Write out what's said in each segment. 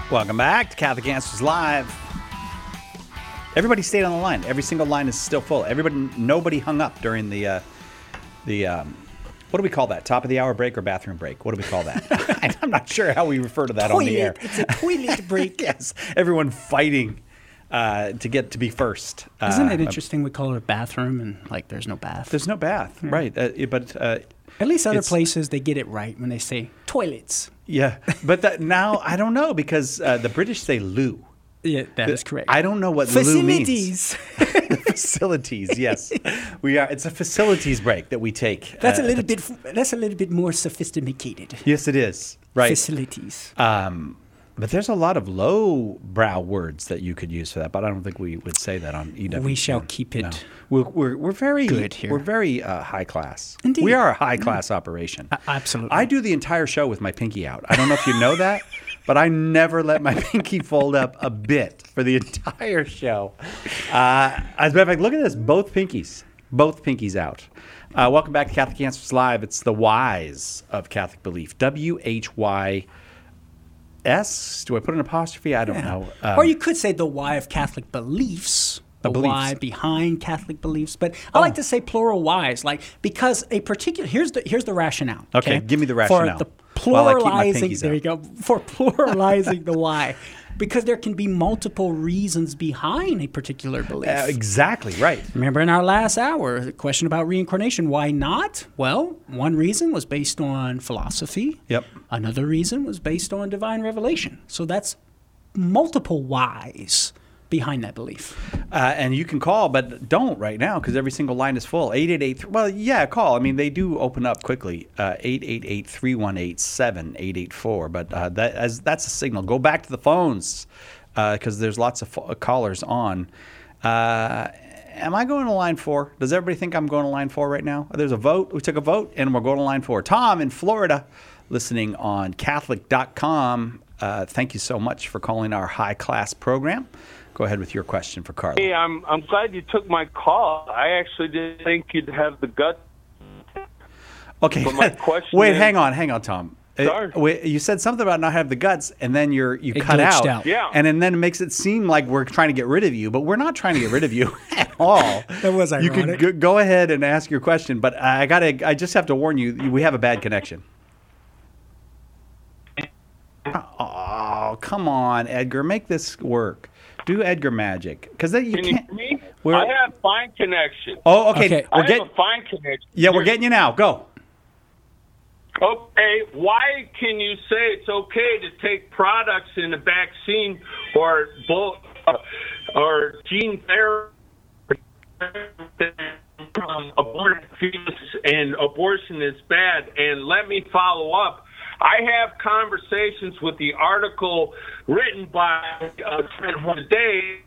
Welcome back to Catholic Answers Live. Everybody stayed on the line. Every single line is still full. Nobody hung up during the what do we call that? Top of the hour break or bathroom break? What do we call that? I'm not sure how we refer to that on the air. It's a toilet break. Yes, everyone fighting to get to be first. Isn't it interesting we call it a bathroom and like there's no bath? There's no bath, right? But at least other places they get it right when they say toilets. Yeah, but now I don't know because the British say loo. Yeah, that is correct. I don't know what loo means. Facilities, yes. It's a facilities break that we take. That's a little bit more sophisticated. Yes, it is. Right. Facilities. But there's a lot of low-brow words that you could use for that, but I don't think we would say that on EW. We shall keep it. No. We're very good here. We're very high class. Indeed. We are a high-class operation. Absolutely. I do the entire show with my pinky out. I don't know if you know that, but I never let my pinky fold up a bit for the entire show. As a matter of fact, look at this. Both pinkies out. Welcome back to Catholic Answers Live. It's the whys of Catholic belief. WHYS. Do I put an apostrophe? I don't know. Or you could say the why of Catholic beliefs. The why behind Catholic beliefs. But I like to say plural whys, like because a particular here's the rationale. Okay, give me the rationale. For the pluralizing there you go. For pluralizing the why. Because there can be multiple reasons behind a particular belief. Exactly, right. Remember in our last hour, the question about reincarnation, why not? Well, one reason was based on philosophy. Yep. Another reason was based on divine revelation. So that's multiple whys behind that belief. And you can call, but don't right now because every single line is full. 888. Well, yeah, call. I mean, they do open up quickly. 888-318-7884. But that's a signal. Go back to the phones because there's lots of callers on. Am I going to line 4? Does everybody think I'm going to line 4 right now? There's a vote. We took a vote, and we're going to line 4. Tom in Florida, listening on Catholic.com. Thank you so much for calling our high-class program. Go ahead with your question for Carla. Hey, I'm glad you took my call. I actually didn't think you'd have the guts. Okay. But my question Wait, is, hang on, Tom. Sorry. You said something about not having the guts, and then you cut out. Yeah. And then it makes it seem like we're trying to get rid of you, but we're not trying to get rid of you at all. That was ironic. You could go ahead and ask your question, but I just have to warn you, we have a bad connection. Oh, come on, Edgar, make this work. Do Edgar magic, because then you can't. Can you hear me? I have fine connection. Oh, okay. I have a fine connection. Yeah, we're getting you now. Go. Okay, why can you say it's okay to take products in a vaccine or gene therapy from aborted fetus and abortion is bad? And let me follow up. I have conversations with the article written by today.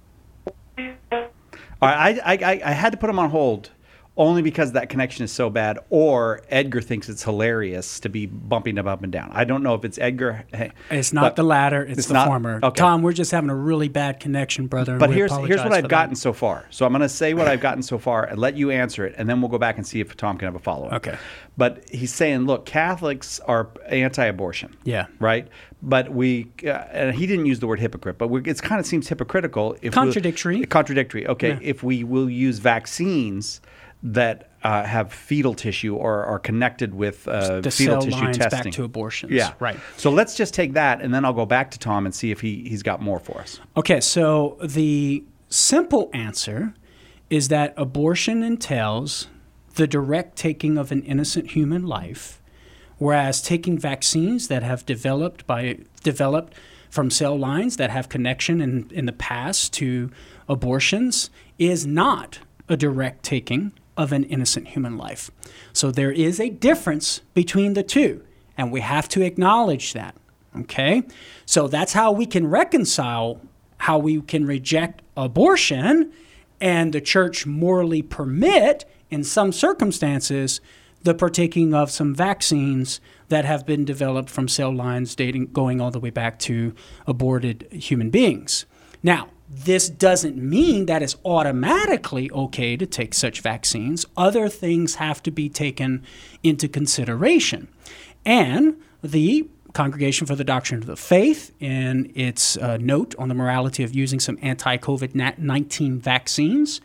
All right, I had to put him on hold only because that connection is so bad, or Edgar thinks it's hilarious to be bumping him up and down. I don't know if it's Edgar. It's not the latter. It's the former. Okay. Tom, we're just having a really bad connection, brother. But here's what I've gotten so far. So I'm going to say what I've gotten so far and let you answer it, and then we'll go back and see if Tom can have a follow-up. Okay. But he's saying, look, Catholics are anti-abortion. Yeah. Right? But and he didn't use the word hypocrite, but it kind of seems hypocritical. Contradictory. Contradictory. Okay. Yeah. If we will use vaccines that have fetal tissue or are connected with the fetal cell tissue lines testing. back to abortions. Yeah. Right. So let's just take that, and then I'll go back to Tom and see if he's got more for us. Okay, so the simple answer is that abortion entails the direct taking of an innocent human life, whereas taking vaccines that have developed from cell lines that have connection in the past to abortions is not a direct taking of an innocent human life. So there is a difference between the two, and we have to acknowledge that, okay? So that's how we can reconcile how we can reject abortion and the church morally permit, in some circumstances, the partaking of some vaccines that have been developed from cell lines going all the way back to aborted human beings. Now, this doesn't mean that it's automatically okay to take such vaccines. Other things have to be taken into consideration. And the Congregation for the Doctrine of the Faith, in its note on the morality of using some anti-COVID-19 vaccines,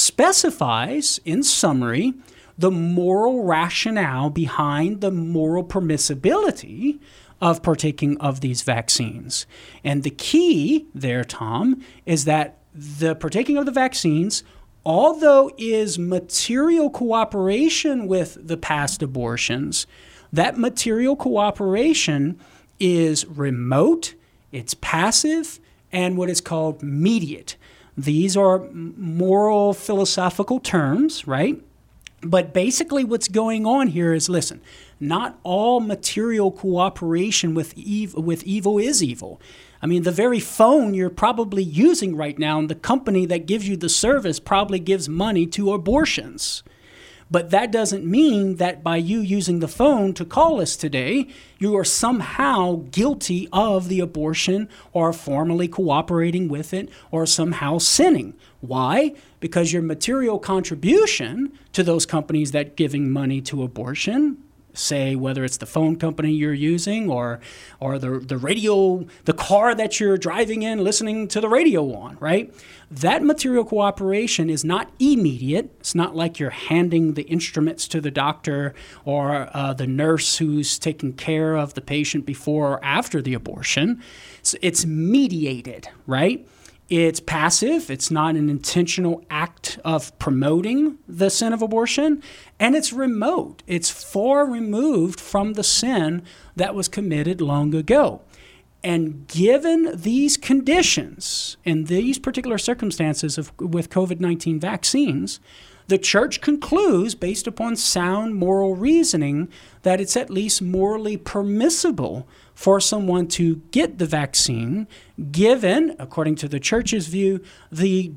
specifies, in summary, the moral rationale behind the moral permissibility of partaking of these vaccines. And the key there, Tom, is that the partaking of the vaccines, although is material cooperation with the past abortions, that material cooperation is remote, it's passive, and what is called mediate. These are moral philosophical terms, right? But basically what's going on here is, listen, not all material cooperation with evil is evil. I mean, the very phone you're probably using right now, and the company that gives you the service probably gives money to abortions. But that doesn't mean that by you using the phone to call us today, you are somehow guilty of the abortion or formally cooperating with it or somehow sinning. Why? Because your material contribution to those companies that giving money to abortion, say whether it's the phone company you're using or the radio, the car that you're driving in, listening to the radio on, right? That material cooperation is not immediate. It's not like you're handing the instruments to the doctor or the nurse who's taking care of the patient before or after the abortion. So it's mediated, right? It's passive. It's not an intentional act of promoting the sin of abortion. And it's remote. It's far removed from the sin that was committed long ago. And given these conditions and these particular circumstances with COVID-19 vaccines, the church concludes, based upon sound moral reasoning, that it's at least morally permissible for someone to get the vaccine, given, according to the church's view, the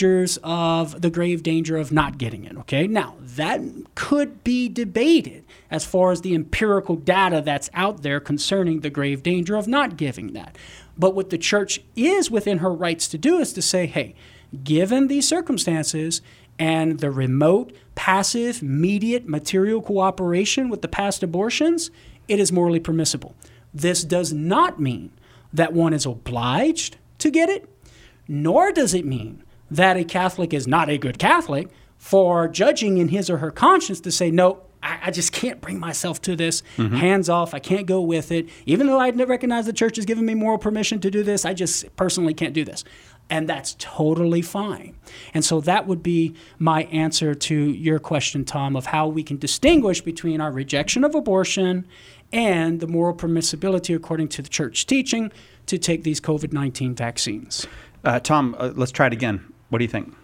grave danger of not getting it. Okay, now that could be debated as far as the empirical data that's out there concerning the grave danger of not giving that. But what the church is within her rights to do is to say, hey, given these circumstances and the remote, passive, mediate material cooperation with the past abortions, it is morally permissible. This does not mean that one is obliged to get it, nor does it mean that a Catholic is not a good Catholic for judging in his or her conscience to say, no, I just can't bring myself to this. Hands off. I can't go with it. Even though I recognize the church has given me moral permission to do this, I just personally can't do this. And that's totally fine. And so that would be my answer to your question, Tom, of how we can distinguish between our rejection of abortion and the moral permissibility, according to the church teaching, to take these COVID-19 vaccines. Tom, let's try it again. What do you think?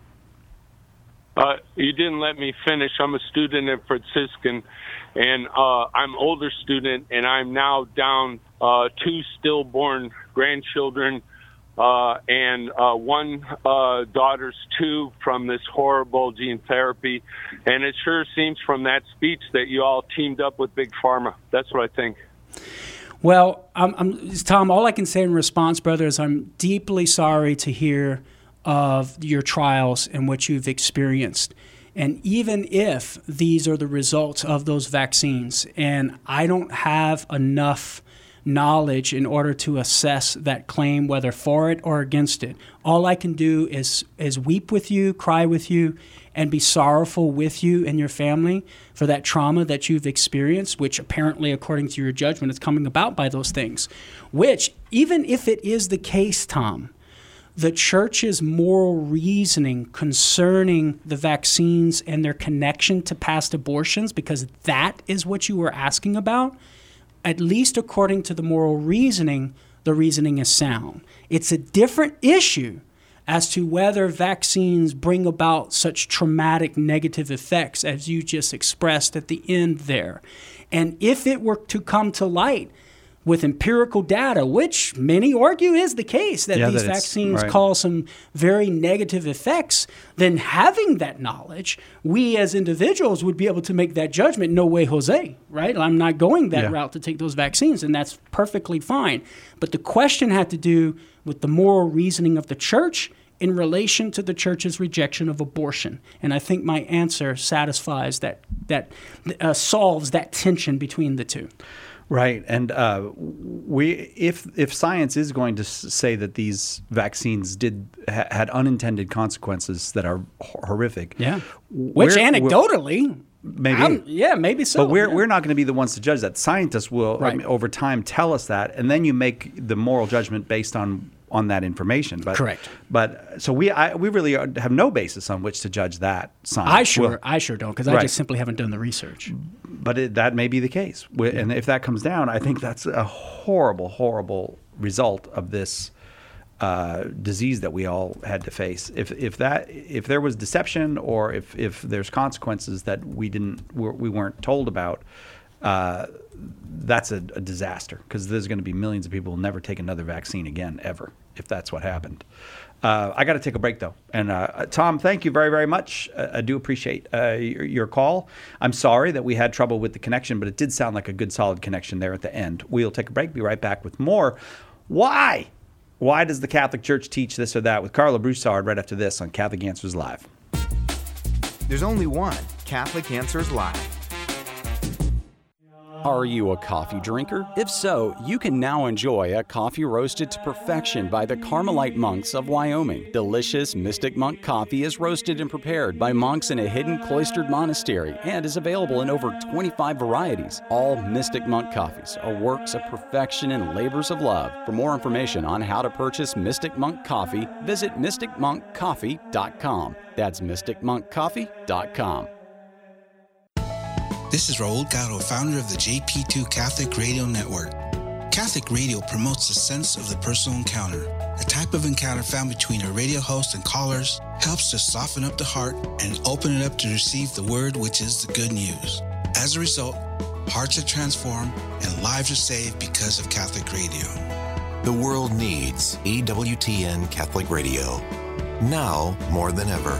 You didn't let me finish. I'm a student at Franciscan, and I'm an older student, and I'm now down 2 stillborn grandchildren, and one daughter's 2 from this horrible gene therapy. And it sure seems from that speech that you all teamed up with Big Pharma. That's what I think. Well, Tom, all I can say in response, brother, is I'm deeply sorry to hear of your trials and what you've experienced. And even if these are the results of those vaccines, and I don't have enough knowledge in order to assess that claim, whether for it or against it, all I can do is weep with you, cry with you, and be sorrowful with you and your family for that trauma that you've experienced, which apparently, according to your judgment, is coming about by those things. Which, even if it is the case, Tom, the church's moral reasoning concerning the vaccines and their connection to past abortions, because that is what you were asking about, at least according to the moral reasoning, the reasoning is sound. It's a different issue as to whether vaccines bring about such traumatic negative effects as you just expressed at the end there. And if it were to come to light with empirical data, which many argue is the case, that these vaccines cause some very negative effects, then having that knowledge, we as individuals would be able to make that judgment, no way, Jose, right? I'm not going that route to take those vaccines, and that's perfectly fine. But the question had to do with the moral reasoning of the church in relation to the church's rejection of abortion. And I think my answer satisfies that solves that tension between the two. Right, and if science is going to say that these vaccines had unintended consequences that are horrific, Yeah. Which anecdotally, maybe, maybe so. but we're not going to be the ones to judge that. Scientists will, Right. over time, tell us that, and then you make the moral judgment based on that information. But, Correct. But so we really have no basis on which to judge that science. I sure don't, because I Right. just simply haven't done the research. But that may be the case. And if that comes down, I think that's a horrible, horrible result of this disease that we all had to face. If there was deception, or if there's consequences that we weren't told about, that's a disaster, because there's going to be millions of people who will never take another vaccine again, ever, if that's what happened. I got to take a break, though. And Tom, thank you very, very much. I do appreciate your call. I'm sorry that we had trouble with the connection, but it did sound like a good, solid connection there at the end. We'll take a break, be right back with more. Why does the Catholic Church teach this or that? With Carlo Broussard right after this on Catholic Answers Live. There's only one Catholic Answers Live. Are you a coffee drinker? If so, you can now enjoy a coffee roasted to perfection by the Carmelite monks of Wyoming. Delicious Mystic Monk coffee is roasted and prepared by monks in a hidden cloistered monastery and is available in over 25 varieties. All Mystic Monk coffees are works of perfection and labors of love. For more information on how to purchase Mystic Monk coffee, visit mysticmonkcoffee.com. That's mysticmonkcoffee.com. This is Raul Garo, founder of the JP2 Catholic Radio Network. Catholic radio promotes the sense of the personal encounter. The type of encounter found between a radio host and callers helps to soften up the heart and open it up to receive the word, which is the good news. As a result, hearts are transformed and lives are saved because of Catholic radio. The world needs EWTN Catholic Radio, now more than ever.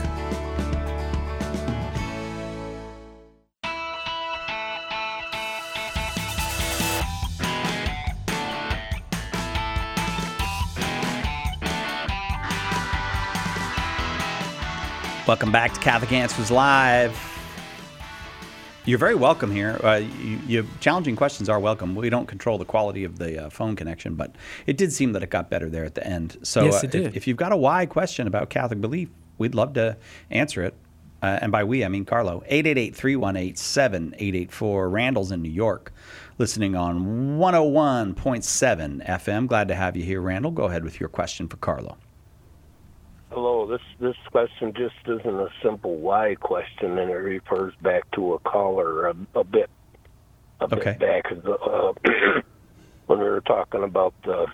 Welcome back to Catholic Answers Live. You're very welcome here. Challenging questions are welcome. We don't control the quality of the phone connection, but it did seem that it got better there at the end. So Yes, it did. If you've got a why question about Catholic belief, we'd love to answer it. And by we, I mean Carlo. 888-318-7884. Randall's in New York, listening on 101.7 FM. Glad to have you here, Randall. Go ahead with your question for Carlo. Hello, this question just isn't a simple why question, and it refers back to a caller a bit back when we were talking about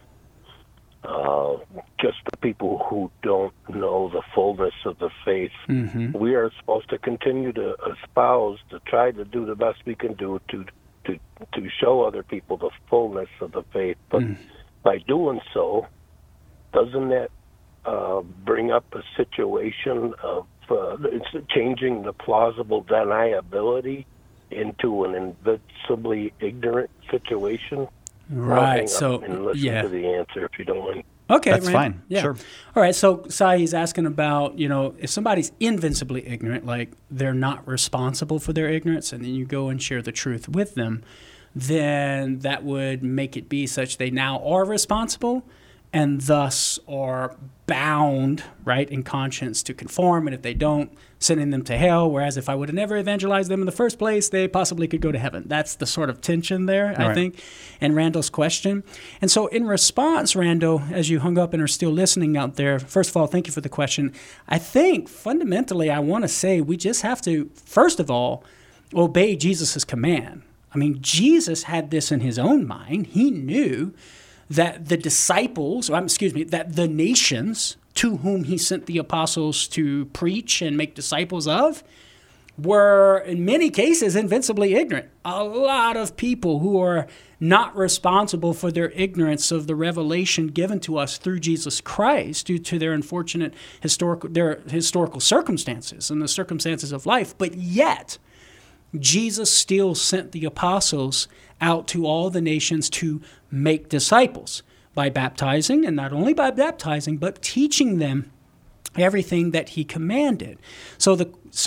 just the people who don't know the fullness of the faith. Mm-hmm. We are supposed to continue to espouse, to try to do the best we can do to show other people the fullness of the faith. But by doing so, doesn't that bring up a situation of it's changing the plausible deniability into an invincibly ignorant situation? Right. And listen to the answer if you don't mind. Okay, that's Randy. fine. Yeah. Sure. All right. So Sai, he's asking about, if somebody's invincibly ignorant, like they're not responsible for their ignorance, and then you go and share the truth with them, then that would make it be such they now are responsible and thus are bound, right, in conscience to conform. And if they don't, sending them to hell. Whereas if I would have never evangelized them in the first place, they possibly could go to heaven. That's the sort of tension there, I think, in Randall's question. And so in response, Randall, as you hung up and are still listening out there, first of all, thank you for the question. I think fundamentally I want to say we just have to, first of all, obey Jesus' command. I mean, Jesus had this in his own mind. He knew that the that the nations to whom he sent the apostles to preach and make disciples of were, in many cases, invincibly ignorant. A lot of people who are not responsible for their ignorance of the revelation given to us through Jesus Christ due to their unfortunate historical circumstances and the circumstances of life. But yet, Jesus still sent the apostles out to all the nations to make disciples by baptizing, and not only by baptizing, but teaching them everything that he commanded. So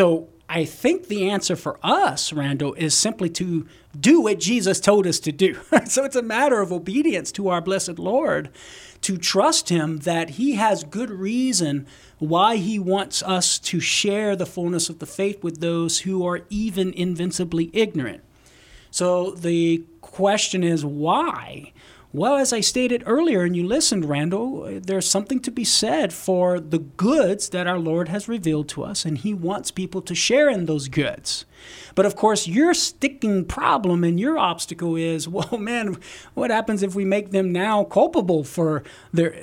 I think the answer for us, Randall, is simply to do what Jesus told us to do. So it's a matter of obedience to our blessed Lord, to trust him that he has good reason why he wants us to share the fullness of the faith with those who are even invincibly ignorant. So the question is, why? Well, as I stated earlier, and you listened, Randall, there's something to be said for the goods that our Lord has revealed to us, and he wants people to share in those goods. But of course, your sticking problem and your obstacle is, well, man, what happens if we make them now culpable for their,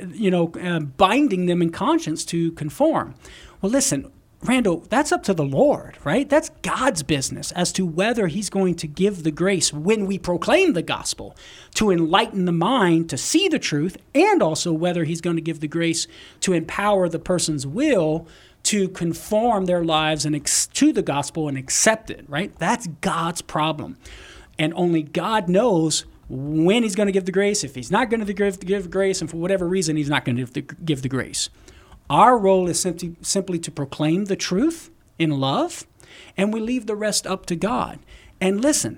binding them in conscience to conform? Well, listen, Randall, that's up to the Lord, right? That's God's business as to whether he's going to give the grace when we proclaim the gospel to enlighten the mind to see the truth, and also whether he's going to give the grace to empower the person's will to conform their lives to the gospel and accept it, right? That's God's problem. And only God knows when he's going to give the grace, if he's not going to give grace, and for whatever reason, he's not going to give the grace. Our role is simply to proclaim the truth in love, and we leave the rest up to God. And listen,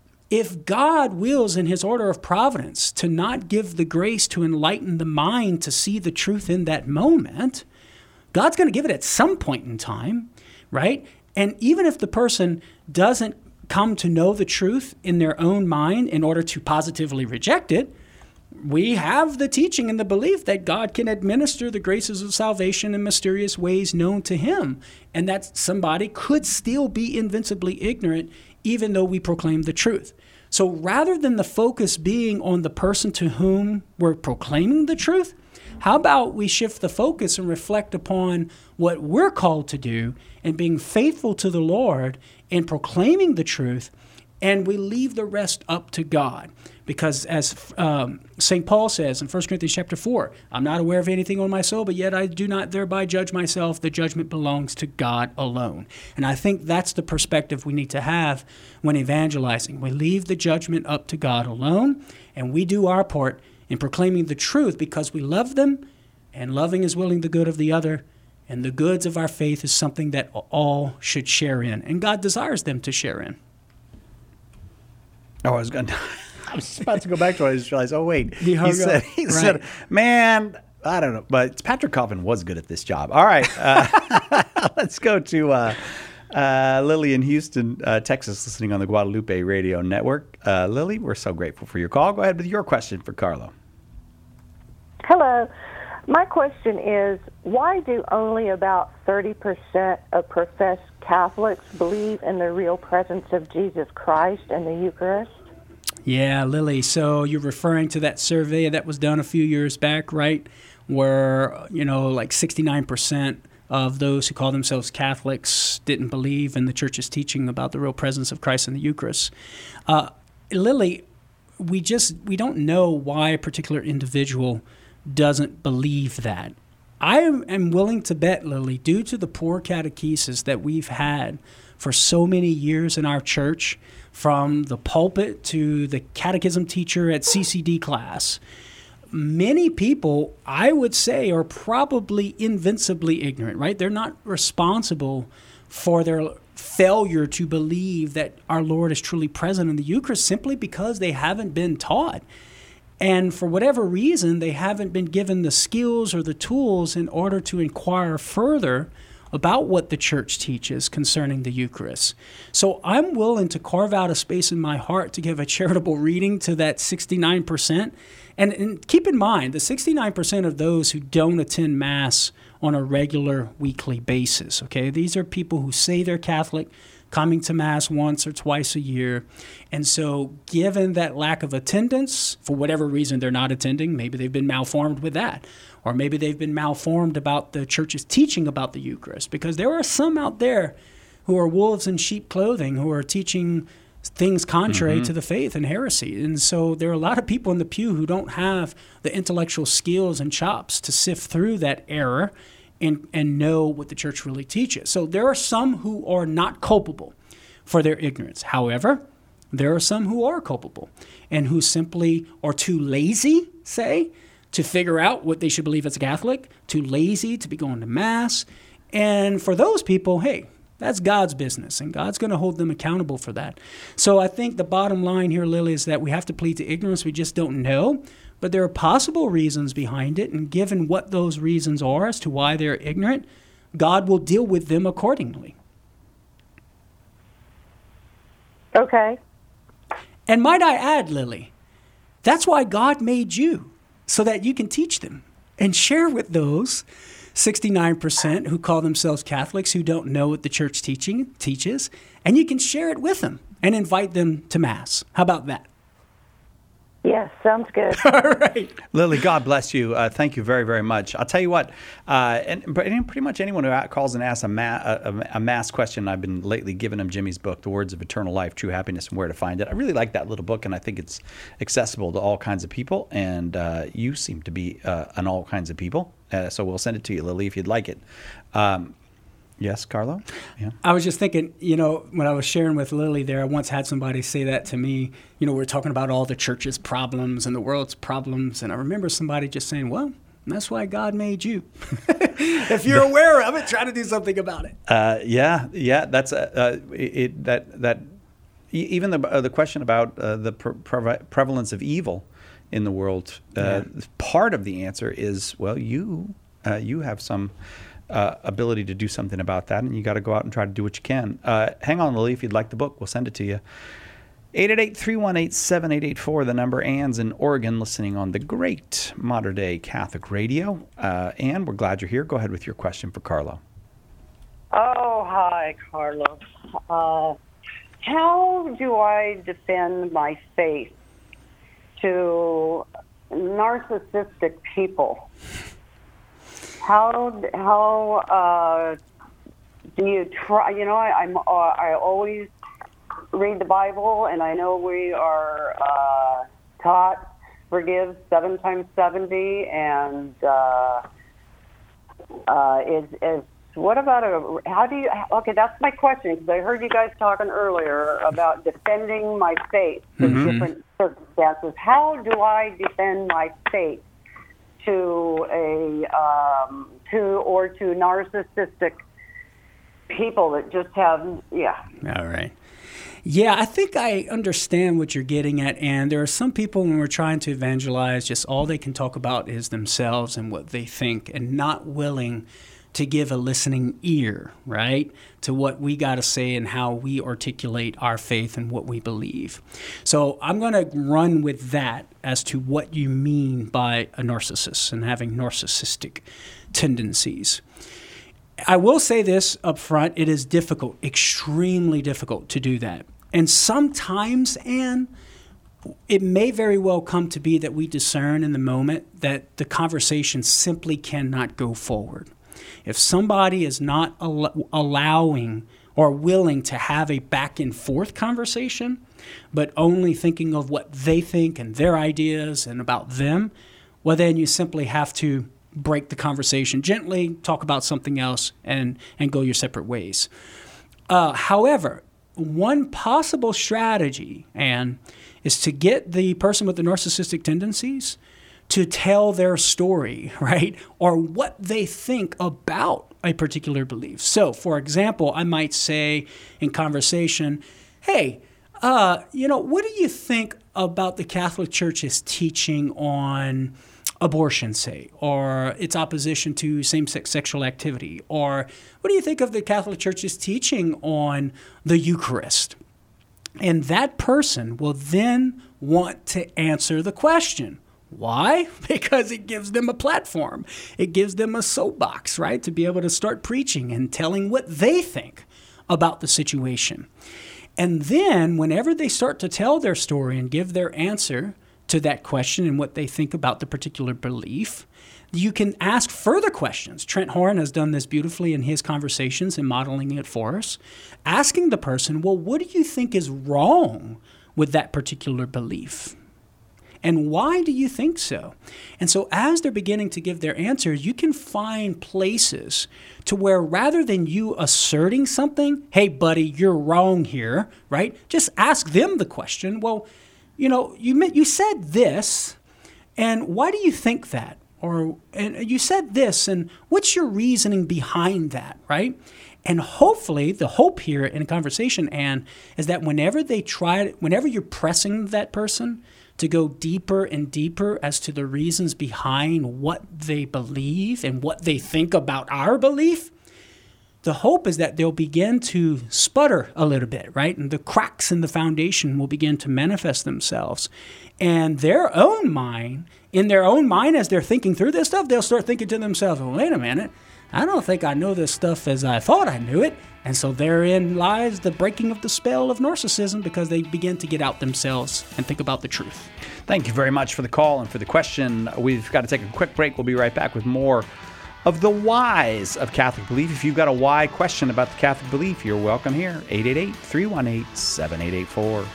if God wills in his order of providence to not give the grace to enlighten the mind to see the truth in that moment, God's going to give it at some point in time, right? And even if the person doesn't come to know the truth in their own mind in order to positively reject it, we have the teaching and the belief that God can administer the graces of salvation in mysterious ways known to him, and that somebody could still be invincibly ignorant even though we proclaim the truth. So rather than the focus being on the person to whom we're proclaiming the truth, how about we shift the focus and reflect upon what we're called to do and being faithful to the Lord in proclaiming the truth, and we leave the rest up to God. Because as St. Paul says in 1 Corinthians chapter 4, I'm not aware of anything on my soul, but yet I do not thereby judge myself. The judgment belongs to God alone. And I think that's the perspective we need to have when evangelizing. We leave the judgment up to God alone, and we do our part in proclaiming the truth because we love them, and loving is willing the good of the other, and the goods of our faith is something that all should share in, and God desires them to share in. Oh, I was just about to go back to it. I just realized, oh, wait. He said, man, I don't know. But Patrick Coffin was good at this job. All right. Let's go to Lily in Houston, Texas, listening on the Guadalupe Radio Network. Lily, we're so grateful for your call. Go ahead with your question for Carlo. Hello. My question is, why do only about 30% of professed Catholics believe in the real presence of Jesus Christ and the Eucharist? Yeah, Lily, so you're referring to that survey that was done a few years back, right, where, like 69% of those who call themselves Catholics didn't believe in the Church's teaching about the real presence of Christ in the Eucharist. Lily, we don't know why a particular individual doesn't believe that. I am willing to bet, Lily, due to the poor catechesis that we've had for so many years in our church, from the pulpit to the catechism teacher at CCD class, many people, I would say, are probably invincibly ignorant, right? They're not responsible for their failure to believe that our Lord is truly present in the Eucharist simply because they haven't been taught. And for whatever reason, they haven't been given the skills or the tools in order to inquire further about what the Church teaches concerning the Eucharist. So I'm willing to carve out a space in my heart to give a charitable reading to that 69%. And keep in mind, the 69% of those who don't attend Mass on a regular weekly basis, okay? These are people who say they're Catholic, coming to Mass once or twice a year. And so given that lack of attendance, for whatever reason they're not attending, maybe they've been malformed with that, or maybe they've been malformed about the Church's teaching about the Eucharist, because there are some out there who are wolves in sheep clothing who are teaching things contrary to the faith and heresy. And so there are a lot of people in the pew who don't have the intellectual skills and chops to sift through that error and know what the Church really teaches. So there are some who are not culpable for their ignorance. However, there are some who are culpable and who simply are too lazy, say, to figure out what they should believe as a Catholic, too lazy to be going to Mass. And for those people, hey, That's God's business, and God's going to hold them accountable for that. So I think the bottom line here, Lily, is that we have to plead to ignorance. We just don't know. But there are possible reasons behind it, and given what those reasons are as to why they're ignorant, God will deal with them accordingly. Okay. And might I add, Lily, that's why God made you, so that you can teach them and share with those 69% who call themselves Catholics who don't know what the church teaches, and you can share it with them and invite them to Mass. How about that? Yes, sounds good. All right. Lily, God bless you. Thank you very, very much. I'll tell you what, and pretty much anyone who calls and asks a mass question, I've been lately giving them Jimmy's book, The Words of Eternal Life, True Happiness and Where to Find It. I really like that little book, and I think it's accessible to all kinds of people, and you seem to be on all kinds of people, so we'll send it to you, Lily, if you'd like it. Yes, Carlo? Yeah. I was just thinking, when I was sharing with Lily there, I once had somebody say that to me. We're talking about all the church's problems and the world's problems. And I remember somebody just saying, well, that's why God made you. If you're aware of it, try to do something about it. Yeah. That's even the question about the prevalence of evil in the world. Part of the answer is, well, you have some ability to do something about that, and you got to go out and try to do what you can. Hang on, Lily, if you'd like the book, we'll send it to you. 888-318-7884, the number. Ann's in Oregon, listening on the great Modern Day Catholic Radio. Ann, we're glad you're here. Go ahead with your question for Carlo. Oh, hi, Carlo. How do I defend my faith to narcissistic people? How do you try? I always read the Bible, and I know we are taught forgive 7 times 70, and what about okay, that's my question, because I heard you guys talking earlier about defending my faith in different circumstances. How do I defend my faith to narcissistic people that just have, All right. Yeah, I think I understand what you're getting at, and there are some people when we're trying to evangelize, just all they can talk about is themselves and what they think, and not willing to give a listening ear, right, to what we got to say and how we articulate our faith and what we believe. So I'm going to run with that as to what you mean by a narcissist and having narcissistic tendencies. I will say this up front, it is difficult, extremely difficult to do that. And sometimes, Anne, it may very well come to be that we discern in the moment that the conversation simply cannot go forward. If somebody is not allowing or willing to have a back and forth conversation, but only thinking of what they think and their ideas and about them, well, then you simply have to break the conversation gently, talk about something else, and go your separate ways. However, one possible strategy, Anne, is to get the person with the narcissistic tendencies to tell their story, right? Or what they think about a particular belief. So, for example, I might say in conversation, hey, what do you think about the Catholic Church's teaching on abortion, say, or its opposition to same-sex sexual activity? Or what do you think of the Catholic Church's teaching on the Eucharist? And that person will then want to answer the question. Why? Because it gives them a platform. It gives them a soapbox, right, to be able to start preaching and telling what they think about the situation. And then whenever they start to tell their story and give their answer to that question and what they think about the particular belief, you can ask further questions. Trent Horn has done this beautifully in his conversations and modeling it for us, asking the person, well, what do you think is wrong with that particular belief? And why do you think so? And so as they're beginning to give their answers, you can find places to where rather than you asserting something, hey, buddy, you're wrong here, right? Just ask them the question. Well, you said this, and why do you think that? And you said this, and what's your reasoning behind that, right? And hopefully, the hope here in a conversation, Ann, is that whenever you're pressing that person to go deeper and deeper as to the reasons behind what they believe and what they think about our belief, the hope is that they'll begin to sputter a little bit, right? And the cracks in the foundation will begin to manifest themselves. And in their own mind, as they're thinking through this stuff, they'll start thinking to themselves, well, wait a minute, I don't think I know this stuff as I thought I knew it. And so therein lies the breaking of the spell of narcissism, because they begin to get out themselves and think about the truth. Thank you very much for the call and for the question. We've got to take a quick break. We'll be right back with more of the whys of Catholic belief. If you've got a why question about the Catholic belief, you're welcome here. 888-318-7884.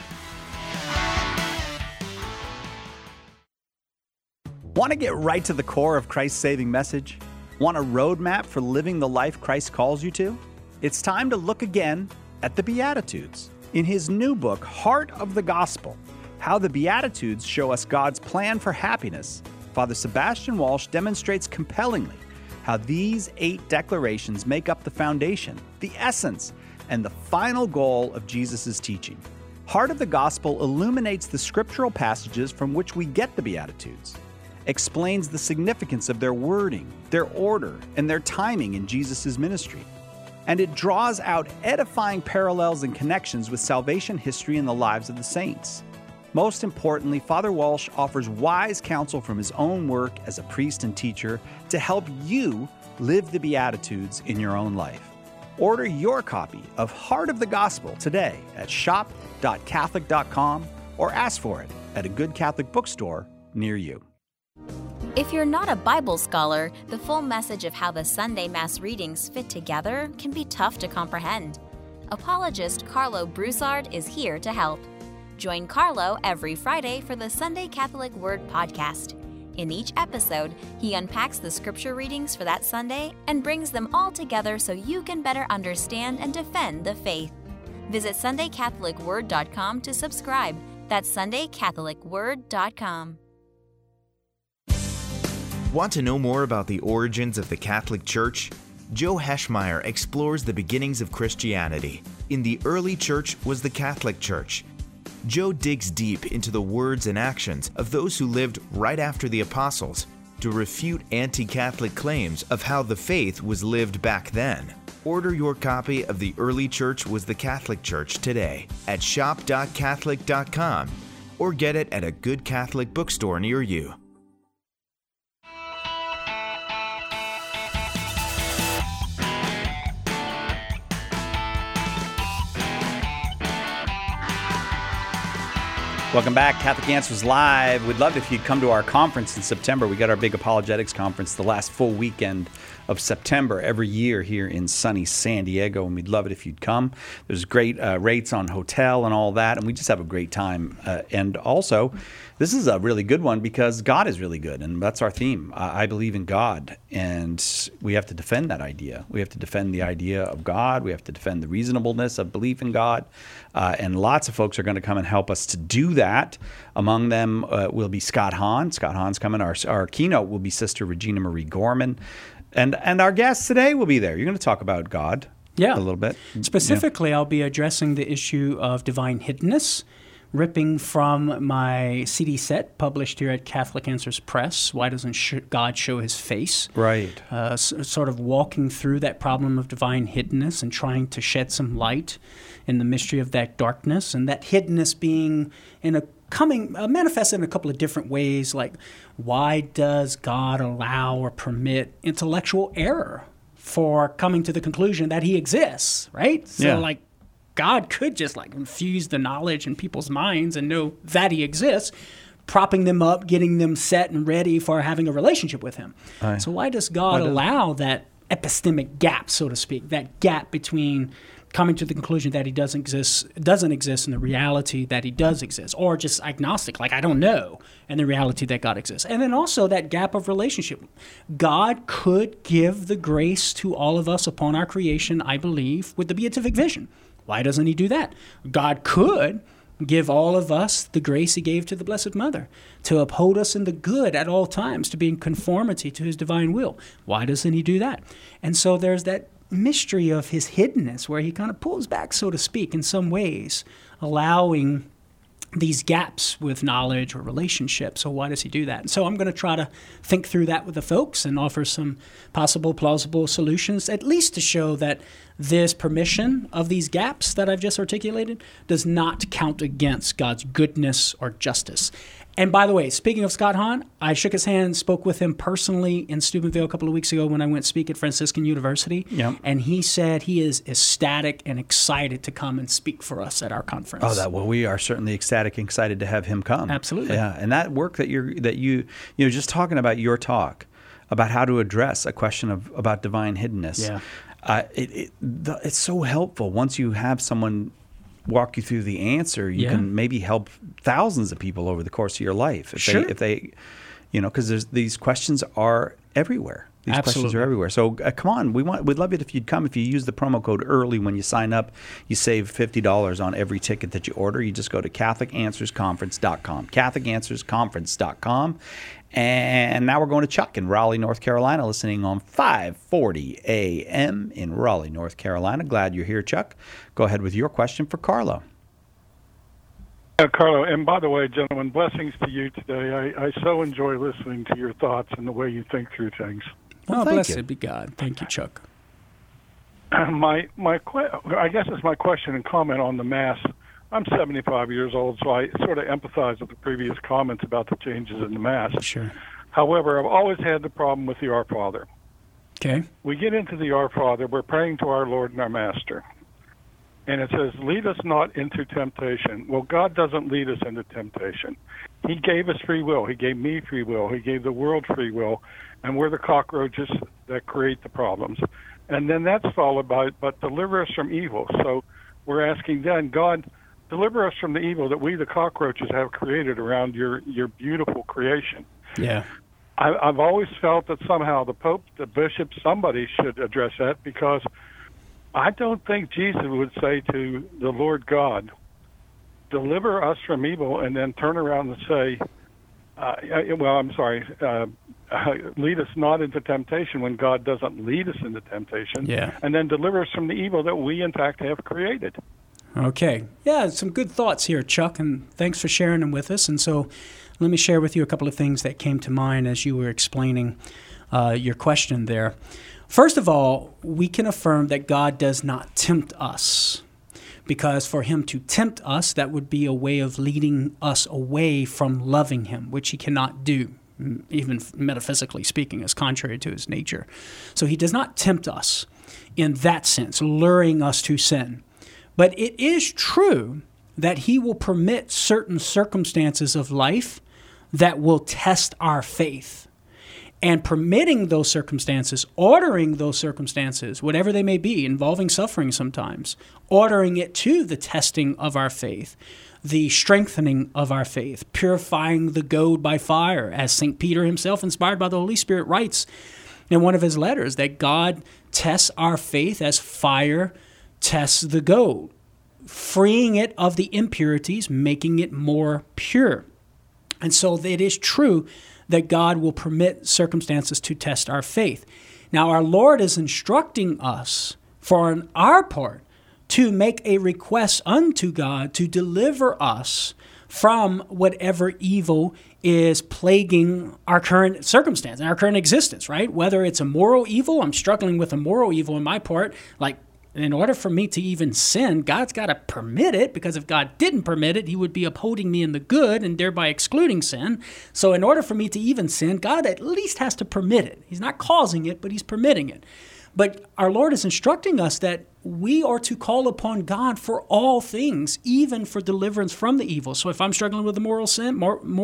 Want to get right to the core of Christ's saving message? Want a roadmap for living the life Christ calls you to? It's time to look again at the Beatitudes. In his new book, Heart of the Gospel, How the Beatitudes Show Us God's Plan for Happiness, Father Sebastian Walsh demonstrates compellingly how these 8 declarations make up the foundation, the essence, and the final goal of Jesus' teaching. Heart of the Gospel illuminates the scriptural passages from which we get the Beatitudes, explains the significance of their wording, their order, and their timing in Jesus' ministry. And it draws out edifying parallels and connections with salvation history and the lives of the saints. Most importantly, Father Walsh offers wise counsel from his own work as a priest and teacher to help you live the Beatitudes in your own life. Order your copy of Heart of the Gospel today at shop.catholic.com or ask for it at a good Catholic bookstore near you. If you're not a Bible scholar, the full message of how the Sunday Mass readings fit together can be tough to comprehend. Apologist Carlo Broussard is here to help. Join Carlo every Friday for the Sunday Catholic Word podcast. In each episode, he unpacks the scripture readings for that Sunday and brings them all together so you can better understand and defend the faith. Visit SundayCatholicWord.com to subscribe. That's SundayCatholicWord.com. Want to know more about the origins of the Catholic Church? Joe Heschmeyer explores the beginnings of Christianity. In the early church was the Catholic Church. Joe digs deep into the words and actions of those who lived right after the apostles to refute anti-Catholic claims of how the faith was lived back then. Order your copy of The Early Church Was the Catholic Church today at shop.catholic.com or get it at a good Catholic bookstore near you. Welcome back. Catholic Answers Live. We'd love it if you'd come to our conference in September. We got our big apologetics conference the last full weekend of September every year here in sunny San Diego, and we'd love it if you'd come. There's great rates on hotel and all that, and we just have a great time. And also, this is a really good one because God is really good, and that's our theme. I believe in God, and we have to defend that idea. We have to defend the idea of God. We have to defend the reasonableness of belief in God, and lots of folks are going to come and help us to do that. Among them will be Scott Hahn. Scott Hahn's coming. Our keynote will be Sister Regina Marie Gorman. And our guests today will be there. You're going to talk about God a little bit. Specifically, I'll be addressing the issue of divine hiddenness, ripping from my CD set published here at Catholic Answers Press, Why Doesn't God Show His Face? Right. Sort of walking through that problem of divine hiddenness and trying to shed some light in the mystery of that darkness, and that hiddenness being manifested in a couple of different ways, like why does God allow or permit intellectual error for coming to the conclusion that he exists, right? So God could just infuse the knowledge in people's minds and know that he exists, propping them up, getting them set and ready for having a relationship with him. So why does God allow that epistemic gap, so to speak, that gap between coming to the conclusion that he doesn't exist and the reality that he does exist, or just agnostic, like I don't know, and the reality that God exists. And then also that gap of relationship. God could give the grace to all of us upon our creation, I believe, with the beatific vision. Why doesn't he do that? God could give all of us the grace he gave to the Blessed Mother, to uphold us in the good at all times, to be in conformity to his divine will. Why doesn't he do that? And so there's that mystery of his hiddenness, where he kind of pulls back, so to speak, in some ways, allowing these gaps with knowledge or relationships. So why does he do that? And so I'm going to try to think through that with the folks and offer some possible plausible solutions, at least to show that this permission of these gaps that I've just articulated does not count against God's goodness or justice. And by the way, speaking of Scott Hahn, I shook his hand, spoke with him personally in Steubenville a couple of weeks ago when I went to speak at Franciscan University. Yep. And he said he is ecstatic and excited to come and speak for us at our conference. Well, we are certainly ecstatic and excited to have him come. Absolutely. Yeah, and that work that you just talking about your talk about how to address a question about divine hiddenness. Yeah. It's so helpful once you have someone walk you through the answer. You can maybe help thousands of people over the course of your life if they because these questions are everywhere. These questions are everywhere. So come on, we'd love it if you'd come. If you use the promo code EARLY when you sign up, you save $50 on every ticket that you order. You just go to CatholicAnswersConference.com, CatholicAnswersConference.com. And now we're going to Chuck in Raleigh, North Carolina, listening on 540 AM in Raleigh, North Carolina. Glad you're here, Chuck. Go ahead with your question for Carlo. Carlo, and by the way, gentlemen, blessings to you today. I so enjoy listening to your thoughts and the way you think through things. Well, blessed be God. Thank you, Chuck. I guess it's my question and comment on the Mass. I'm 75 years old, so I sort of empathize with the previous comments about the changes in the Mass. Sure. However, I've always had the problem with the Our Father. Okay. We get into the Our Father, we're praying to our Lord and our Master. And it says, lead us not into temptation. Well, God doesn't lead us into temptation. He gave us free will. He gave me free will. He gave the world free will. And we're the cockroaches that create the problems. And then that's followed by, but deliver us from evil. So we're asking then, God, deliver us from the evil that we, the cockroaches, have created around your beautiful creation. Yeah. I've always felt that somehow the Pope, the bishop, somebody should address that, because I don't think Jesus would say to the Lord God, deliver us from evil, and then turn around and say, lead us not into temptation, when God doesn't lead us into temptation, and then deliver us from the evil that we, in fact, have created. Okay. Yeah, some good thoughts here, Chuck, and thanks for sharing them with us. And so let me share with you a couple of things that came to mind as you were explaining your question there. First of all, we can affirm that God does not tempt us, because for him to tempt us, that would be a way of leading us away from loving him, which he cannot do, even metaphysically speaking, is contrary to his nature. So he does not tempt us in that sense, luring us to sin. But it is true that he will permit certain circumstances of life that will test our faith. And permitting those circumstances, ordering those circumstances, whatever they may be, involving suffering sometimes, ordering it to the testing of our faith, the strengthening of our faith, purifying the gold by fire, as St. Peter himself, inspired by the Holy Spirit, writes in one of his letters, that God tests our faith as fire tests the gold, freeing it of the impurities, making it more pure. And so it is true that God will permit circumstances to test our faith. Now, our Lord is instructing us, for our part, to make a request unto God to deliver us from whatever evil is plaguing our current circumstance and our current existence, right? Whether it's a moral evil, I'm struggling with a moral evil in my part, like, in order for me to even sin, God's got to permit it, because if God didn't permit it, he would be upholding me in the good and thereby excluding sin. So in order for me to even sin, God at least has to permit it. He's not causing it, but he's permitting it. But our Lord is instructing us that we are to call upon God for all things, even for deliverance from the evil. So if I'm struggling with a moral sin,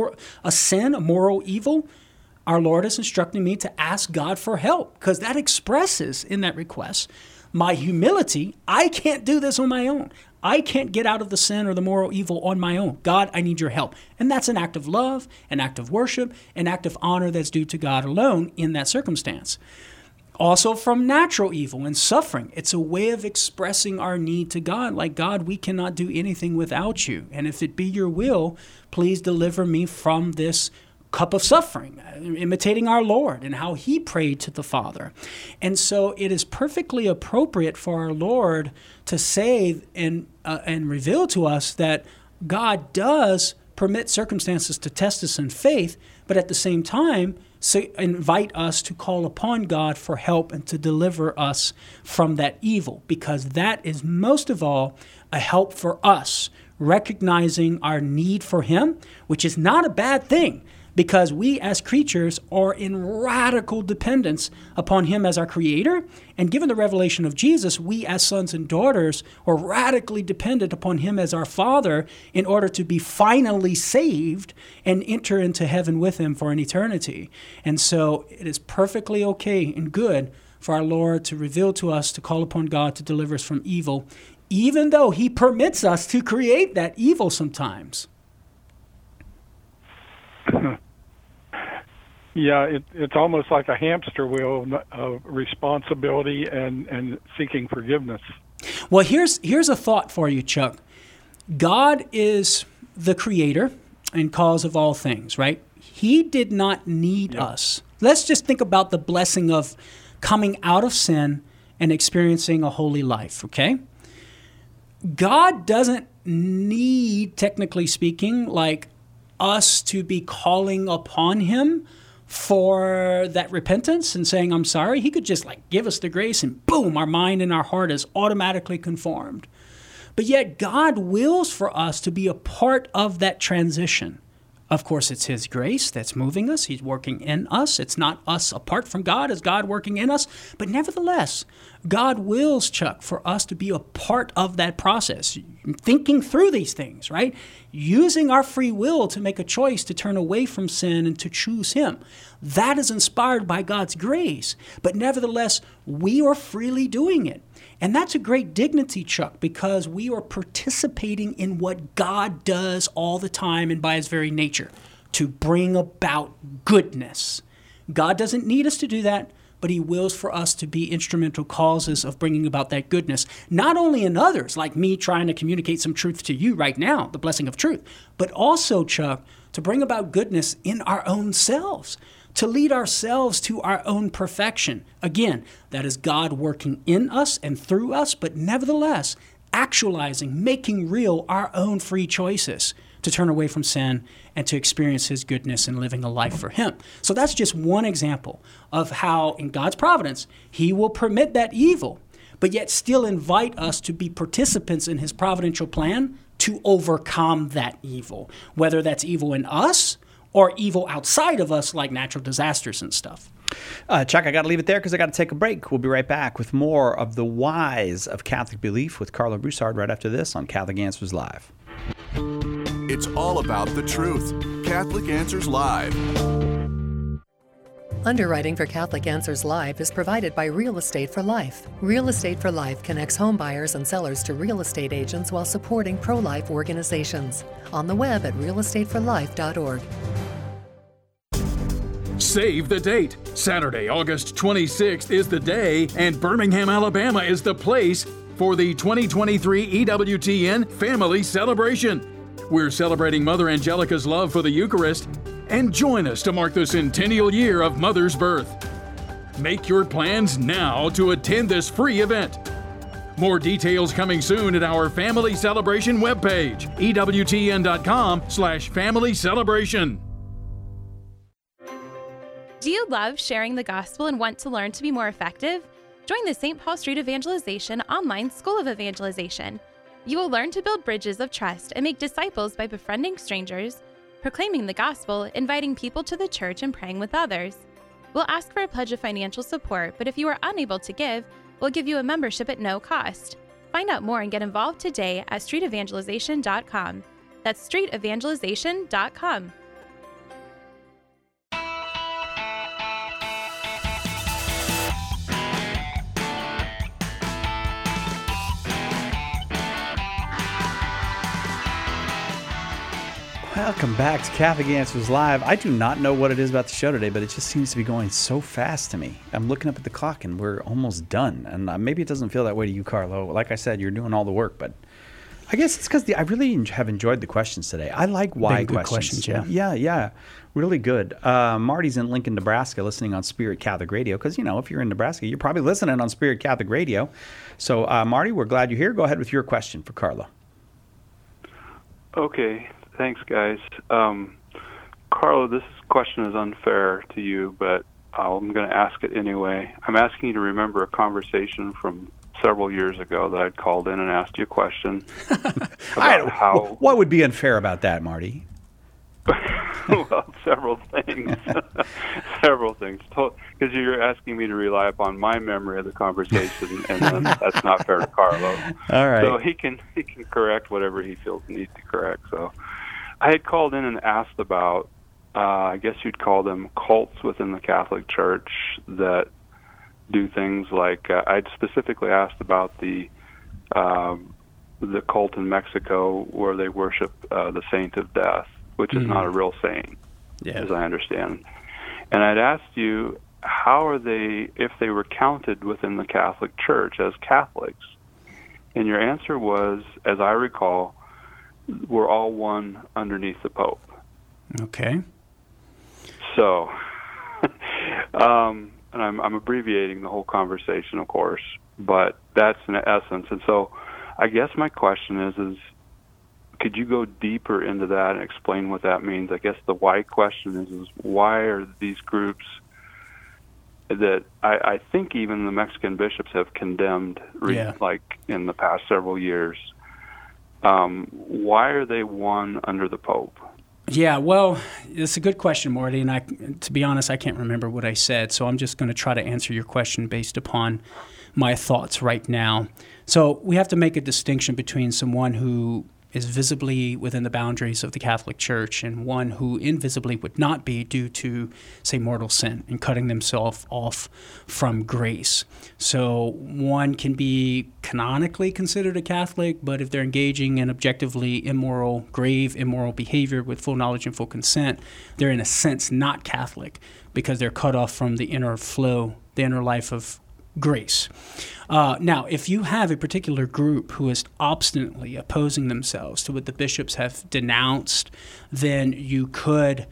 a moral evil, our Lord is instructing me to ask God for help, because that expresses in that request my humility. I can't do this on my own. I can't get out of the sin or the moral evil on my own. God, I need your help. And that's an act of love, an act of worship, an act of honor that's due to God alone in that circumstance. Also from natural evil and suffering, it's a way of expressing our need to God. Like, God, we cannot do anything without you. And if it be your will, please deliver me from this cup of suffering, imitating our Lord and how he prayed to the Father. And so it is perfectly appropriate for our Lord to say and reveal to us that God does permit circumstances to test us in faith, but at the same time, invite us to call upon God for help and to deliver us from that evil, because that is most of all a help for us, recognizing our need for him, which is not a bad thing, because we as creatures are in radical dependence upon him as our creator. And given the revelation of Jesus, we as sons and daughters are radically dependent upon him as our Father in order to be finally saved and enter into heaven with him for an eternity. And so it is perfectly okay and good for our Lord to reveal to us, to call upon God to deliver us from evil, even though he permits us to create that evil sometimes. Yeah, it's almost like a hamster wheel of responsibility and seeking forgiveness. Well, here's a thought for you, Chuck. God is the creator and cause of all things, right? He did not need us. Let's just think about the blessing of coming out of sin and experiencing a holy life, okay? God doesn't need, technically speaking, like us to be calling upon him for that repentance and saying, I'm sorry. He could just give us the grace and boom, our mind and our heart is automatically conformed. But yet God wills for us to be a part of that transition. Of course, it's his grace that's moving us. He's working in us. It's not us apart from God. It's God working in us. But nevertheless, God wills, Chuck, for us to be a part of that process, thinking through these things, right? Using our free will to make a choice to turn away from sin and to choose him. That is inspired by God's grace. But nevertheless, we are freely doing it. And that's a great dignity, Chuck, because we are participating in what God does all the time and by his very nature, to bring about goodness. God doesn't need us to do that, but he wills for us to be instrumental causes of bringing about that goodness, not only in others, like me trying to communicate some truth to you right now, the blessing of truth, but also, Chuck, to bring about goodness in our own selves, to lead ourselves to our own perfection. Again, that is God working in us and through us, but nevertheless, actualizing, making real our own free choices to turn away from sin and to experience his goodness and living a life for him. So that's just one example of how, in God's providence, he will permit that evil, but yet still invite us to be participants in his providential plan to overcome that evil, whether that's evil in us or evil outside of us, like natural disasters and stuff. Chuck, I got to leave it there because I got to take a break. We'll be right back with more of the whys of Catholic belief with Karlo Broussard right after this on Catholic Answers Live. It's all about the truth. Catholic Answers Live. Underwriting for Catholic Answers Live is provided by Real Estate for Life. Real Estate for Life connects home buyers and sellers to real estate agents while supporting pro-life organizations. On the web at realestateforlife.org. Save the date. Saturday, August 26th is the day, and Birmingham, Alabama is the place for the 2023 EWTN Family Celebration. We're celebrating Mother Angelica's love for the Eucharist, and join us to mark the centennial year of Mother's birth. Make your plans now to attend this free event. More details coming soon at our Family Celebration webpage, EWTN.com/Family Celebration. Do you love sharing the gospel and want to learn to be more effective? Join the St. Paul Street Evangelization online School of Evangelization. You will learn to build bridges of trust and make disciples by befriending strangers, proclaiming the gospel, inviting people to the church, and praying with others. We'll ask for a pledge of financial support, but if you are unable to give, we'll give you a membership at no cost. Find out more and get involved today at streetevangelization.com. That's streetevangelization.com. Welcome back to Catholic Answers Live. I do not know what it is about the show today, but it just seems to be going so fast to me. I'm looking up at the clock and we're almost done. And maybe it doesn't feel that way to you, Karlo. Like I said, you're doing all the work, but I guess it's because I really have enjoyed the questions today. I like why questions. Yeah. Really good. Marty's in Lincoln, Nebraska, listening on Spirit Catholic Radio. Because, if you're in Nebraska, you're probably listening on Spirit Catholic Radio. So, Marty, we're glad you're here. Go ahead with your question for Carlo. Okay. Thanks, guys. Carlo, this question is unfair to you, but I'm going to ask it anyway. I'm asking you to remember a conversation from several years ago that I'd called in and asked you a question about how... What would be unfair about that, Marty? Well, several things. Because you're asking me to rely upon my memory of the conversation, and then that's not fair to Carlo. All right. So he can correct whatever he feels he needs to correct. So I had called in and asked about, I guess you'd call them cults within the Catholic Church that do things like, I'd specifically asked about the cult in Mexico where they worship the Saint of Death, which is not a real saint, as I understand. And I'd asked you, how are they, if they were counted within the Catholic Church as Catholics? And your answer was, as I recall, we're all one underneath the Pope. Okay. So, and I'm abbreviating the whole conversation, of course, but that's in essence. And so I guess my question is could you go deeper into that and explain what that means? I guess the why question is why are these groups that I think even the Mexican bishops have condemned, like in the past several years, why are they one under the Pope? Yeah, well, it's a good question, Marty, and to be honest, I can't remember what I said, so I'm just going to try to answer your question based upon my thoughts right now. So we have to make a distinction between someone who is visibly within the boundaries of the Catholic Church and one who invisibly would not be due to, say, mortal sin and cutting themselves off from grace. So one can be canonically considered a Catholic, but if they're engaging in objectively immoral, grave immoral behavior with full knowledge and full consent, they're in a sense not Catholic because they're cut off from the inner flow, the inner life of grace. Now, if you have a particular group who is obstinately opposing themselves to what the bishops have denounced, then you could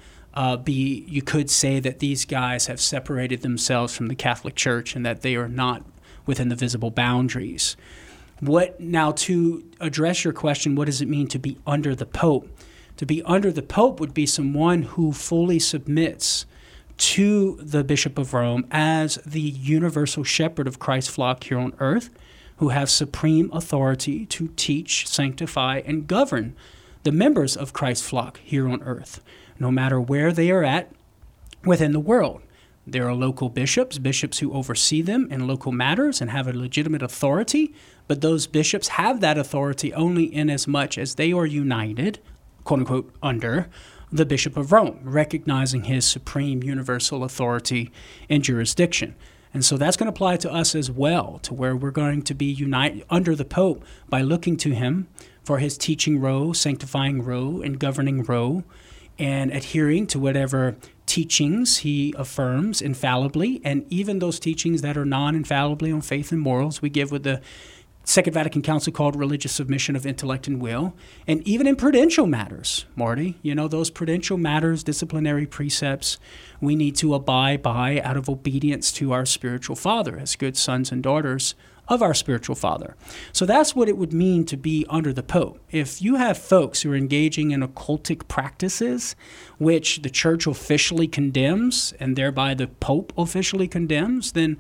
say that these guys have separated themselves from the Catholic Church and that they are not within the visible boundaries. Now, to address your question, what does it mean to be under the Pope? To be under the Pope would be someone who fully submits to the Bishop of Rome as the universal shepherd of Christ's flock here on earth, who has supreme authority to teach, sanctify, and govern the members of Christ's flock here on earth, no matter where they are at within the world. There are local bishops who oversee them in local matters and have a legitimate authority, but those bishops have that authority only inasmuch as they are united, quote-unquote, under the Bishop of Rome, recognizing his supreme universal authority and jurisdiction. And so that's going to apply to us as well, to where we're going to be united under the Pope by looking to him for his teaching role, sanctifying role, and governing role, and adhering to whatever teachings he affirms infallibly, and even those teachings that are non-infallibly on faith and morals we give with the Second Vatican Council called religious submission of intellect and will, and even in prudential matters, Marty, those prudential matters, disciplinary precepts, we need to abide by out of obedience to our spiritual father as good sons and daughters of our spiritual father. So that's what it would mean to be under the Pope. If you have folks who are engaging in occultic practices, which the Church officially condemns, and thereby the Pope officially condemns, then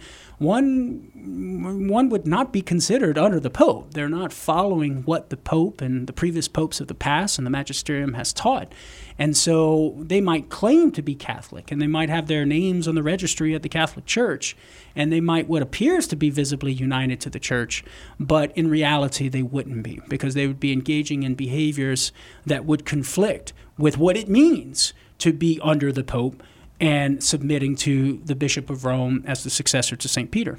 one would not be considered under the Pope. They're not following what the Pope and the previous popes of the past and the magisterium has taught. And so they might claim to be Catholic, and they might have their names on the registry at the Catholic Church, and they might what appears to be visibly united to the Church, but in reality they wouldn't be, because they would be engaging in behaviors that would conflict with what it means to be under the Pope and submitting to the Bishop of Rome as the successor to St. Peter.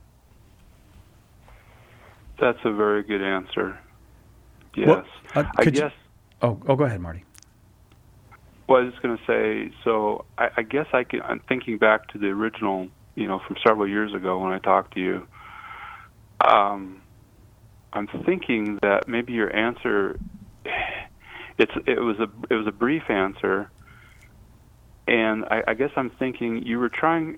That's a very good answer. Yes. Well, go ahead, Marty. Well, I was just going to say, so I guess I'm thinking back to the original, from several years ago when I talked to you. I'm thinking that maybe your answer, it was a brief answer, and I guess I'm thinking you were trying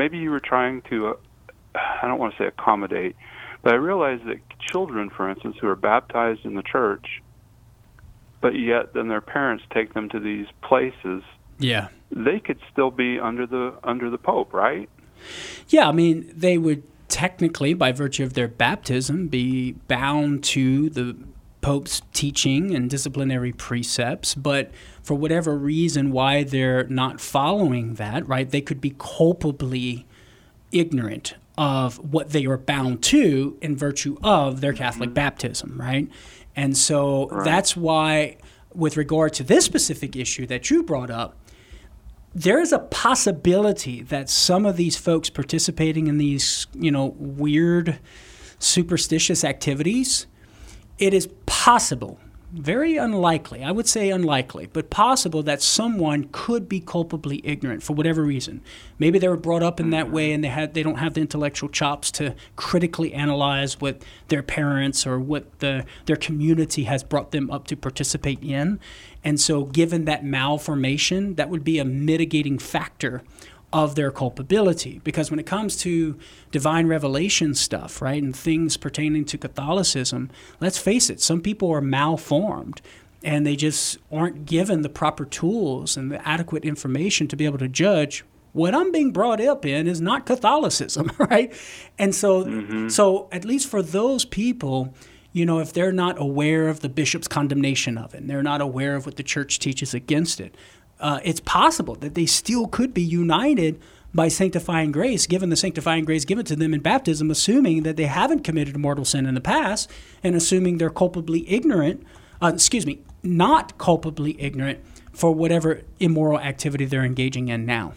to, I don't want to say accommodate, but I realize that children, for instance, who are baptized in the church, but yet then their parents take them to these places, yeah, they could still be under the Pope, right? Yeah, I mean, they would technically, by virtue of their baptism, be bound to the Pope's teaching and disciplinary precepts, but for whatever reason why they're not following that, right, they could be culpably ignorant of what they are bound to in virtue of their Catholic baptism, right? And so that's why, with regard to this specific issue that you brought up, there is a possibility that some of these folks participating in these, weird, superstitious activities, it is possible, very unlikely, I would say unlikely, but possible that someone could be culpably ignorant for whatever reason. Maybe they were brought up in that way and they don't have the intellectual chops to critically analyze what their parents or what their community has brought them up to participate in. And so given that malformation, that would be a mitigating factor of their culpability. Because when it comes to divine revelation stuff, right, and things pertaining to Catholicism, let's face it, some people are malformed and they just aren't given the proper tools and the adequate information to be able to judge what I'm being brought up in is not Catholicism, right? And so, so at least for those people, if they're not aware of the bishop's condemnation of it, and they're not aware of what the church teaches against it, it's possible that they still could be united by sanctifying grace, given the sanctifying grace given to them in baptism, assuming that they haven't committed a mortal sin in the past, and assuming they're culpably ignorant, not culpably ignorant for whatever immoral activity they're engaging in now.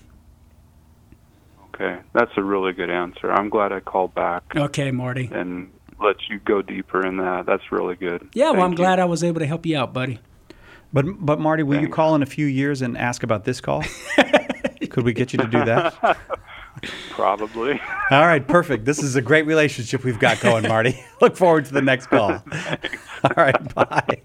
Okay, that's a really good answer. I'm glad I called back. Okay, Marty. And let you go deeper in that. That's really good. Yeah, well, I'm glad I was able to help you out, buddy. But Marty, will you call in a few years and ask about this call? Could we get you to do that? Probably. All right, perfect. This is a great relationship we've got going, Marty. Look forward to the next call. All right, bye.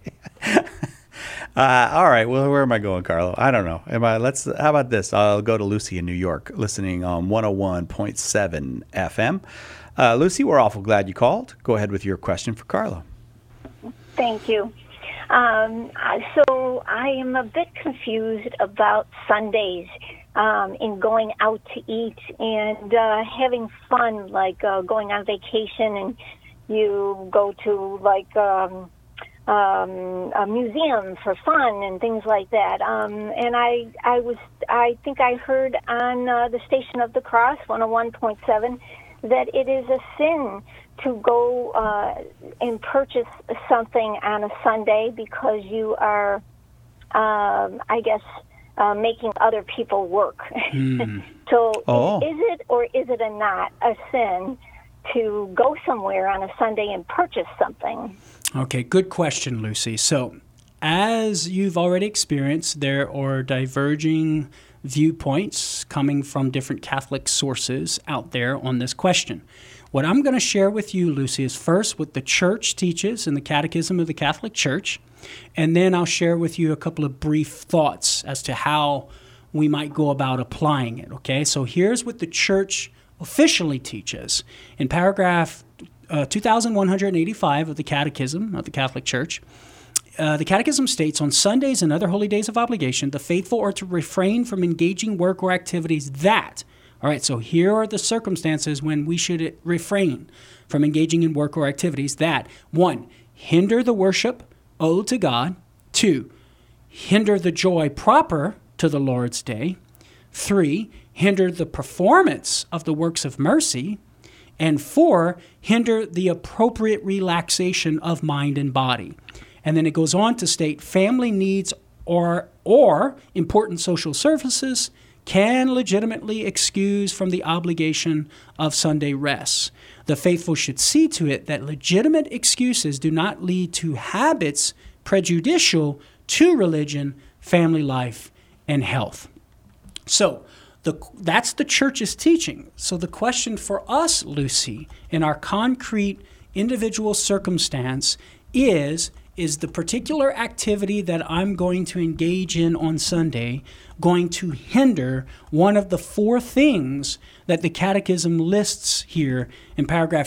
All right, well, where am I going, Carlo? I don't know. How about this? I'll go to Lucy in New York, listening on 101.7 FM. Lucy, we're awful glad you called. Go ahead with your question for Carlo. Thank you. So I am a bit confused about Sundays in going out to eat and having fun, like going on vacation and you go to like a museum for fun and things like that. And I think I heard on the Station of the Cross, 101.7, that it is a sin to go and purchase something on a Sunday because you are, making other people work. So is it or is it not a sin to go somewhere on a Sunday and purchase something? Okay, good question, Lucy. So as you've already experienced, there are diverging viewpoints coming from different Catholic sources out there on this question. What I'm going to share with you, Lucy, is first what the Church teaches in the Catechism of the Catholic Church, and then I'll share with you a couple of brief thoughts as to how we might go about applying it, okay? So here's what the Church officially teaches. In paragraph 2185 of the Catechism of the Catholic Church, the Catechism states, on Sundays and other holy days of obligation, the faithful are to refrain from engaging work or activities that, all right, so here are the circumstances when we should refrain from engaging in work or activities that, 1, hinder the worship owed to God, 2, hinder the joy proper to the Lord's day, 3, hinder the performance of the works of mercy, and 4, hinder the appropriate relaxation of mind and body. And then it goes on to state family needs or important social services can legitimately excuse from the obligation of Sunday rest. The faithful should see to it that legitimate excuses do not lead to habits prejudicial to religion, family life, and health. So that's the Church's teaching. So the question for us, Lucy, in our concrete individual circumstance is the particular activity that I'm going to engage in on Sunday going to hinder one of the 4 things that the Catechism lists here in paragraph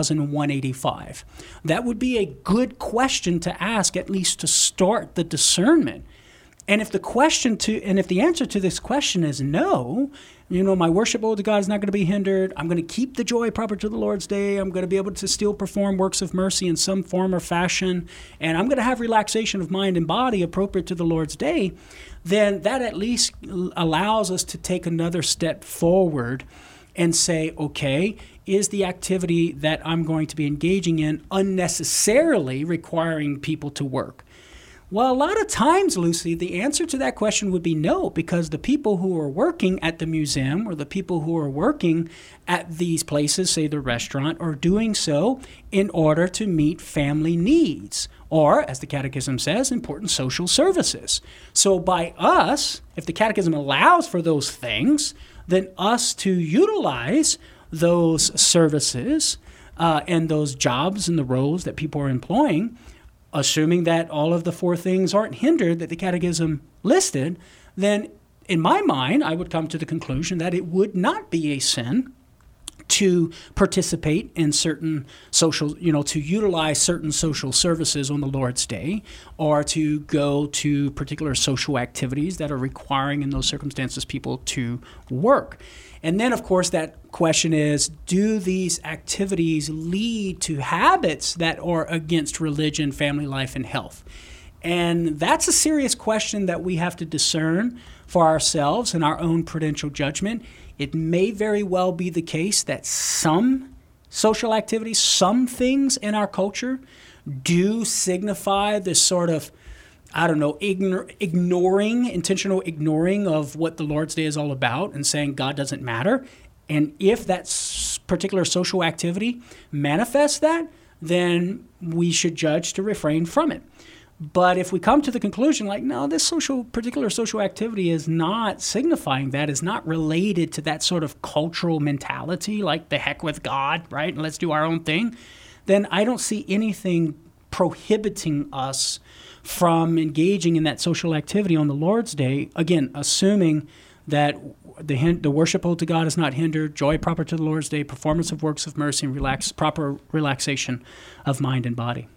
200185? That would be a good question to ask, at least to start the discernment. And if the answer to this question is no, my worship to God is not going to be hindered. I'm going to keep the joy proper to the Lord's Day. I'm going to be able to still perform works of mercy in some form or fashion. And I'm going to have relaxation of mind and body appropriate to the Lord's Day. Then that at least allows us to take another step forward and say, okay, is the activity that I'm going to be engaging in unnecessarily requiring people to work? Well, a lot of times, Lucy, the answer to that question would be no, because the people who are working at the museum or the people who are working at these places, say the restaurant, are doing so in order to meet family needs or, as the Catechism says, important social services. So by us, if the Catechism allows for those things, then us to utilize those services and those jobs and the roles that people are employing, assuming that all of the 4 things aren't hindered that the Catechism listed, then in my mind, I would come to the conclusion that it would not be a sin to participate in certain social, to utilize certain social services on the Lord's Day, or to go to particular social activities that are requiring in those circumstances people to work. And then, of course, that question is, do these activities lead to habits that are against religion, family life, and health? And that's a serious question that we have to discern for ourselves in our own prudential judgment. It may very well be the case that some social activities, some things in our culture do signify this sort of, intentional ignoring of what the Lord's Day is all about and saying God doesn't matter. And if that particular social activity manifests that, then we should judge to refrain from it. But if we come to the conclusion no, this particular social activity is not signifying that, is not related to that sort of cultural mentality, like the heck with God, right? And let's do our own thing, then I don't see anything prohibiting us from engaging in that social activity on the Lord's Day, again, assuming that the worship to God is not hindered, joy proper to the Lord's Day, performance of works of mercy, and proper relaxation of mind and body.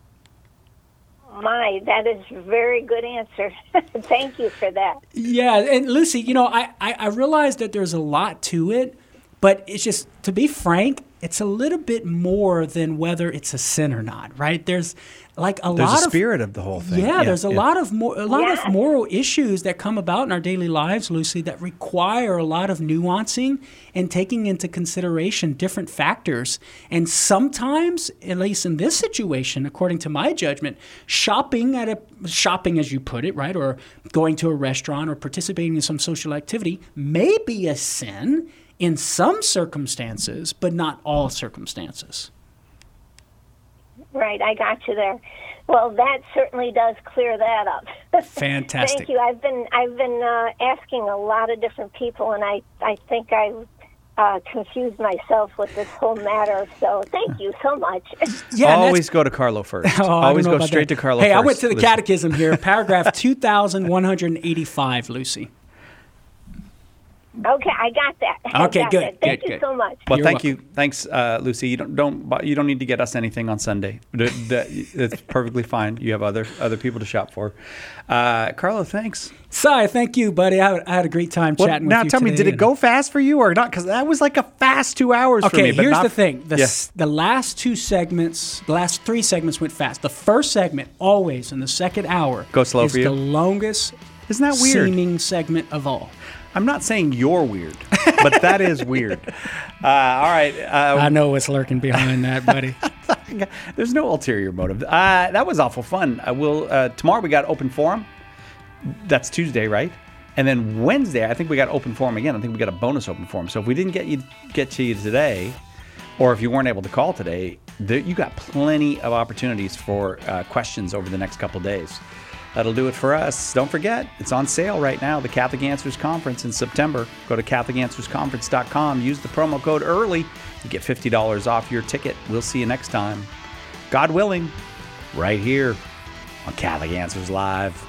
My, that is a very good answer. Thank you for that. Yeah, and Lucy, I realize that there's a lot to it, but it's just, to be frank, it's a little bit more than whether it's a sin or not, right? There's a spirit of the whole thing. Yeah, there's a lot of moral issues that come about in our daily lives, Lucy, that require a lot of nuancing and taking into consideration different factors. And sometimes, at least in this situation, according to my judgment, shopping as you put it, right, or going to a restaurant or participating in some social activity may be a sin in some circumstances, but not all circumstances. Right, I got you there. Well, that certainly does clear that up. Fantastic. Thank you. I've been asking a lot of different people, and I think I confused myself with this whole matter. So thank you so much. Yeah, always go to Carlo first. Always go straight to Carlo first. Hey, I went to the Catechism here, paragraph 2185, Lucy. Okay, I got that. Okay, good. Thank you so much. Well, thank you. Thanks, Lucy. You don't need to get us anything on Sunday. It's perfectly fine. You have other people to shop for. Carlo, thanks. Si, thank you, buddy. I had a great time chatting with you. Now tell me, did it go fast for you or not? Because that was like a fast 2 hours for me. Okay, here's the thing. The last 3 segments went fast. The first segment, always in the second hour, go slow for you. Is the longest Isn't that weird? seeming segment of all. I'm not saying you're weird, but that is weird. All right. I know what's lurking behind that, buddy. There's no ulterior motive. That was awful fun. Tomorrow we got open forum. That's Tuesday, right? And then Wednesday, I think we got open forum again. I think we got a bonus open forum. So if we didn't get to you today, or if you weren't able to call today, you got plenty of opportunities for questions over the next couple days. That'll do it for us. Don't forget, it's on sale right now, the Catholic Answers Conference in September. Go to CatholicAnswersConference.com. Use the promo code EARLY. You get $50 off your ticket. We'll see you next time. God willing, right here on Catholic Answers Live.